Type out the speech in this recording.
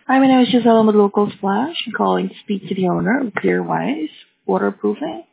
Hi, my name is Giselle with Local Splash. I'm calling to speak to the owner of Clearwise Waterproofing.